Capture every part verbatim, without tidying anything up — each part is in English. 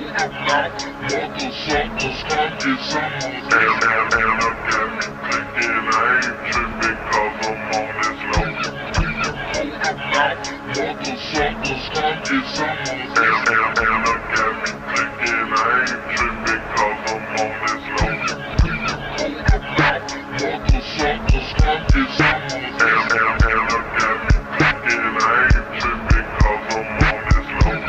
Motherfuckers come get some of this. And, and, and I got me thinking I ain't tripping cause I'm on this low. Motherfuckers come get some of this. And, and, and I got me thinking I ain't tripping cause I'm on this low. Motherfuckers come get some of this. And, and, and I got me thinking I ain't tripping cause I'm on this low.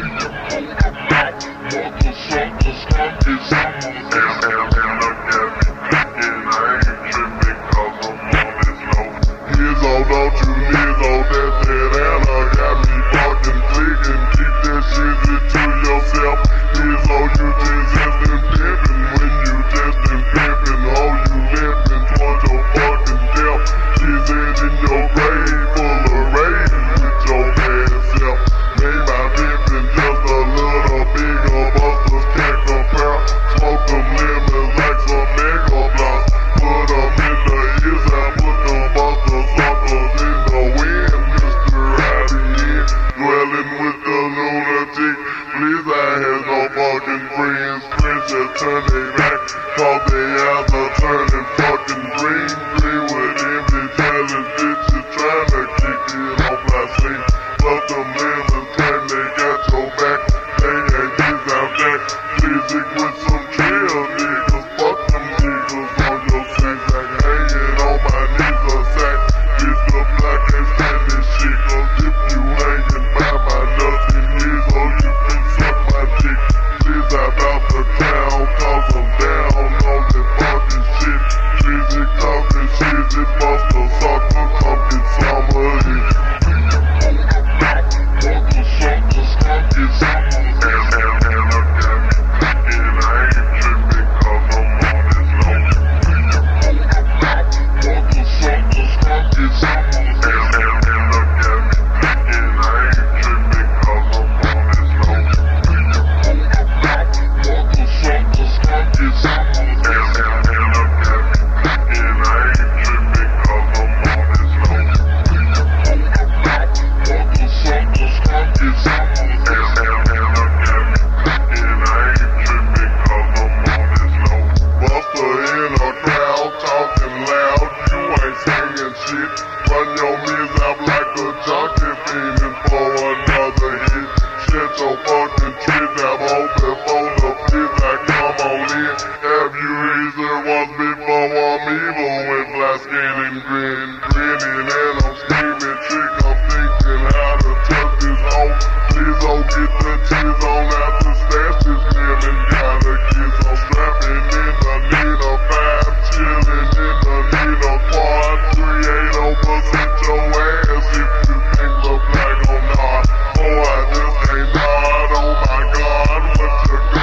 Motherfuckers come get some of this. And, and, and I got me thinking I ain't tripping cause I'm on this low. Here's all don't you here's all that that and I got me fucking clicking. Keep that shit to yourself. Here's all you just has been pimping. When you just been pimping, all you living towards your fucking death. She's in your grave full of rage with your bad self. Made my pimping just a little bigger, busters can't compare. Smoke them lemons like some mega blocks. Put them in the ears and put them buster suckers in the wind. Mister Rowdy, dwelling with the lunatic. Please, I have no fucking friends. Friends just turn their back, cause they eyes are turning fucking green. Green with empty jealous bitches trying to kick it off like sleep. Plus them lemons claim they got your back. They ain't these out back. Physic with some chill niggas. Fuck them niggas on your six like hanging on my knees a sack. Bitch, the black ain't stand this shit. Cause if you hanging by my nothing knees, oh you can suck my dick. Please, I bout the clown, cause I'm down on that fucking shit. Physic talking shit, it bust a sucker, come get some of it. Motherfuckers come get some of it. And, and, and I got me thinking I ain't tripping cause I'm on this low. Motherfuckers come get some of it. And, and, and I got me thinking I ain't tripping cause I'm on this low. Motherfuckers come get some of it. And, and, and I got me thinking I ain't tripping cause I'm on this low. Motherfuckers come get some of it. And, and, and I got me thinking I ain't tripping cause I'm on this low. Buster in a crowd talking loud, you ain't singing shit. Run your mids out like a junkie fiending for another hit. Shut your fucking shit up on before the pit like come on in. Have you either once before I'm evil with black skin and grin, grinning and I'm scheming trick. I'm thinking how to touch this home. Please don't get the cheese on after stash this lemon. Gotta get some strapping in the need of five, chilling in the need of quad. Three eight opposite your ass if you think the black or not. Oh, I just ain't nod. Oh my God, what you got?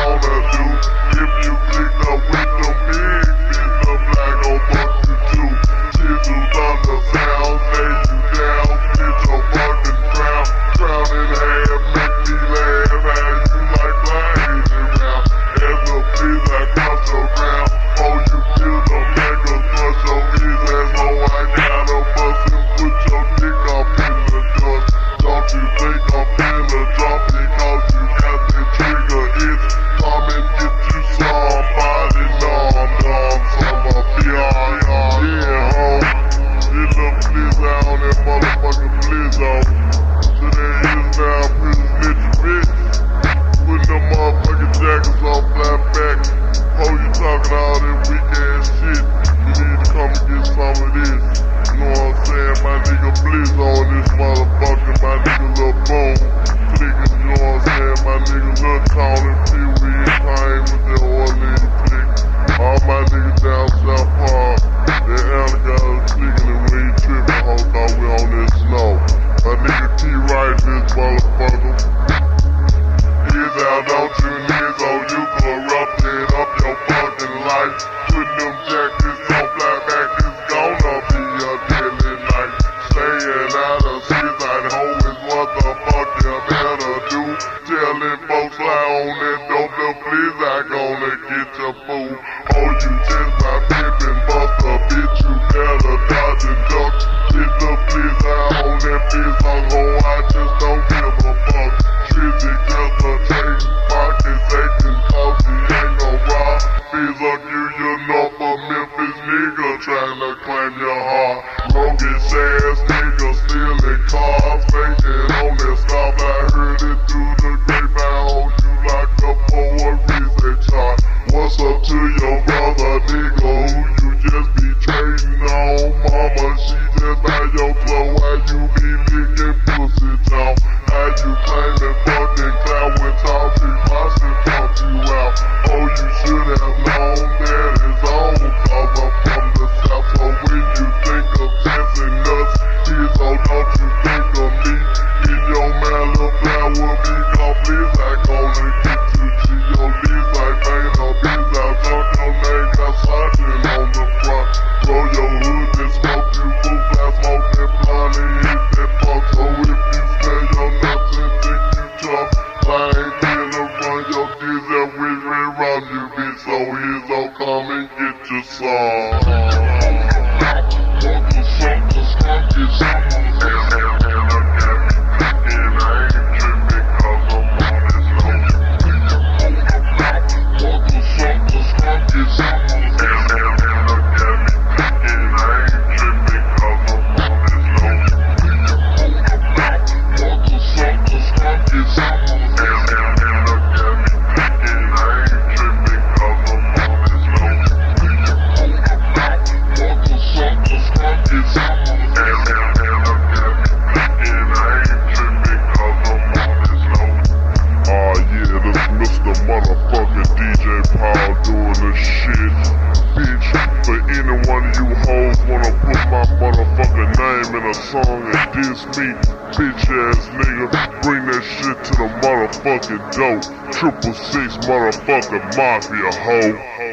it's me, bitch ass nigga. Bring that shit to the motherfucking dope. Triple six motherfucking mafia hoe.